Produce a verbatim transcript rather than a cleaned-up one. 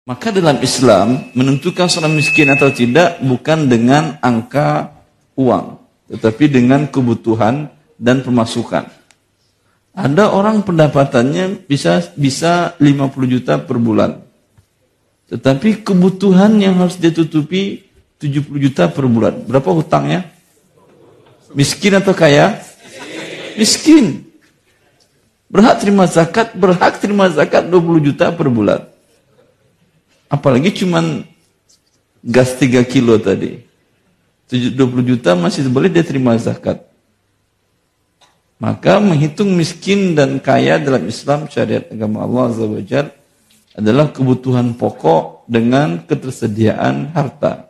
Maka dalam Islam menentukan seorang miskin atau tidak bukan dengan angka uang, tetapi dengan kebutuhan dan pemasukan. Ada orang pendapatannya bisa bisa lima puluh juta per bulan, tetapi kebutuhan yang harus dia tutupi tujuh puluh juta per bulan. Berapa hutangnya? Miskin atau kaya? Miskin. Berhak terima zakat, berhak terima zakat dua puluh juta per bulan. Apalagi cuman gas tiga kilo tadi. dua puluh juta masih boleh dia terima zakat. Maka menghitung miskin dan kaya dalam Islam syariat agama Allah Azza wa Jalla adalah kebutuhan pokok dengan ketersediaan harta.